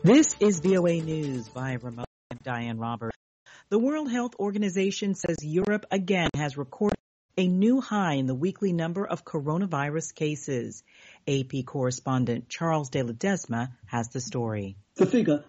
This is VOA News by remote. I'm Diane Roberts. The World Health Organization says Europe again has recorded a new high in the weekly number of coronavirus cases. AP correspondent Charles de Ledesma has the story. The figure,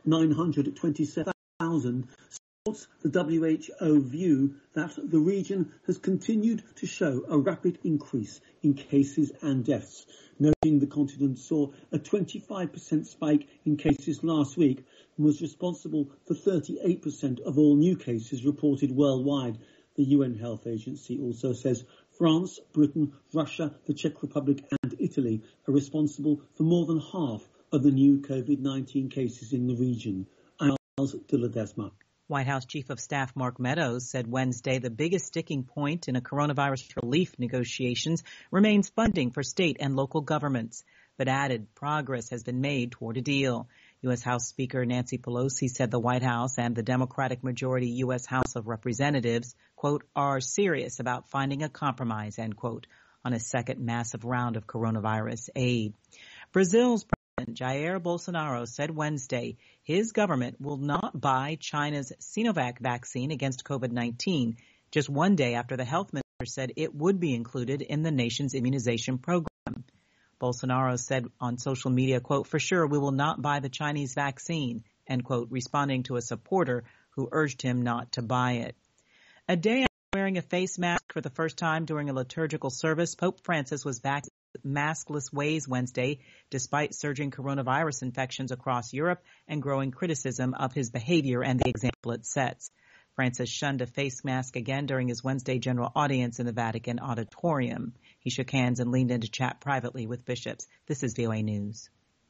927,000, supports the WHO view that the region has continued to show a rapid increase in cases and deaths, noting the continent saw a 25% spike in cases last week and was responsible for 38% of all new cases reported worldwide. The UN Health Agency also says France, Britain, Russia, the Czech Republic and Italy are responsible for more than half of the new COVID-19 cases in the region. I'm Charles de Ledesma. White House Chief of Staff Mark Meadows said Wednesday the biggest sticking point in a coronavirus relief negotiations remains funding for state and local governments, but added progress has been made toward a deal. U.S. House Speaker Nancy Pelosi said the White House and the Democratic majority U.S. House of Representatives, quote, are serious about finding a compromise, end quote, on a second massive round of coronavirus aid. Brazil's President Jair Bolsonaro said Wednesday his government will not buy China's Sinovac vaccine against COVID-19, just one day after the health minister said it would be included in the nation's immunization program. Bolsonaro said on social media, quote, for sure we will not buy the Chinese vaccine, end quote, responding to a supporter who urged him not to buy it. A day after wearing a face mask for the first time during a liturgical service, Pope Francis was back maskless ways Wednesday, despite surging coronavirus infections across Europe and growing criticism of his behavior and the example it sets. Francis shunned a face mask again during his Wednesday general audience in the Vatican auditorium. He shook hands and leaned in to chat privately with bishops. This is VOA News.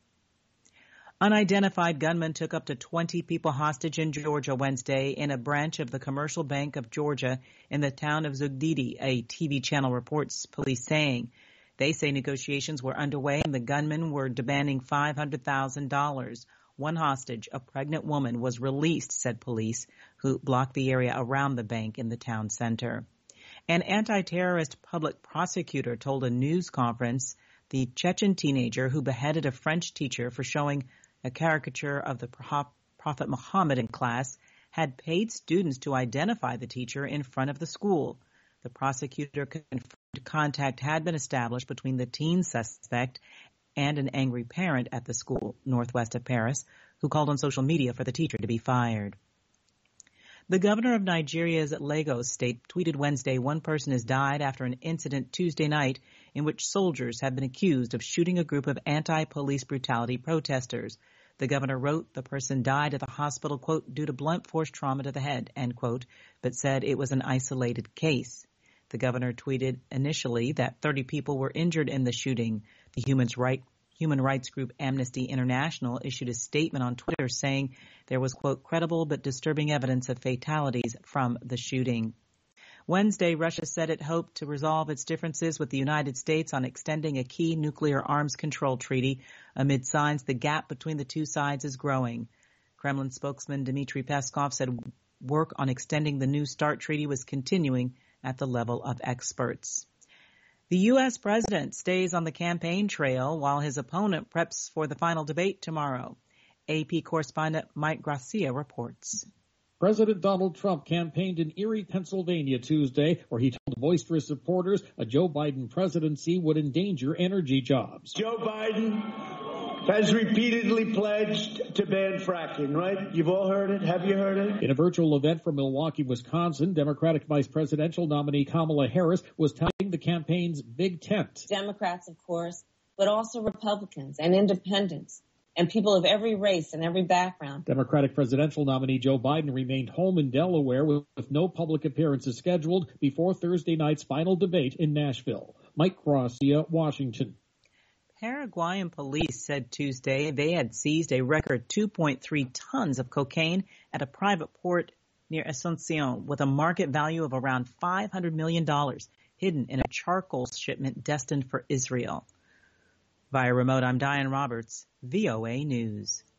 Unidentified gunmen took up to 20 people hostage in Georgia Wednesday in a branch of the Commercial Bank of Georgia in the town of Zugdidi, a TV channel reports police saying. They say negotiations were underway and the gunmen were demanding $500,000. One hostage, a pregnant woman, was released, said police, who blocked the area around the bank in the town center. An anti-terrorist public prosecutor told a news conference the Chechen teenager who beheaded a French teacher for showing a caricature of the Prophet Muhammad in class had paid students to identify the teacher in front of the school. The prosecutor confirmed contact had been established between the teen suspect and an angry parent at the school northwest of Paris, who called on social media for the teacher to be fired. The governor of Nigeria's Lagos state tweeted Wednesday one person has died after an incident Tuesday night in which soldiers have been accused of shooting a group of anti-police brutality protesters. The governor wrote the person died at the hospital, quote, due to blunt force trauma to the head, end quote, but said it was an isolated case. The governor tweeted initially that 30 people were injured in the shooting. The human rights group Amnesty International issued a statement on Twitter saying there was, quote, credible but disturbing evidence of fatalities from the shooting. Wednesday, Russia said it hoped to resolve its differences with the United States on extending a key nuclear arms control treaty amid signs the gap between the two sides is growing. Kremlin spokesman Dmitry Peskov said work on extending the New START treaty was continuing at the level of experts. The U.S. president stays on the campaign trail while his opponent preps for the final debate tomorrow. AP correspondent Mike Gracia reports. President Donald Trump campaigned in Erie, Pennsylvania Tuesday, where he told boisterous supporters a Joe Biden presidency would endanger energy jobs. Joe Biden has repeatedly pledged to ban fracking, right? You've all heard it. Have you heard it? In a virtual event from Milwaukee, Wisconsin, Democratic vice presidential nominee Kamala Harris was touting the campaign's big tent. Democrats, of course, but also Republicans and independents and people of every race and every background. Democratic presidential nominee Joe Biden remained home in Delaware with no public appearances scheduled before Thursday night's final debate in Nashville. Mike Gracia, Washington. Paraguayan police said Tuesday they had seized a record 2.3 tons of cocaine at a private port near Asunción with a market value of around $500 million hidden in a charcoal shipment destined for Israel. Via remote, I'm Diane Roberts, VOA News.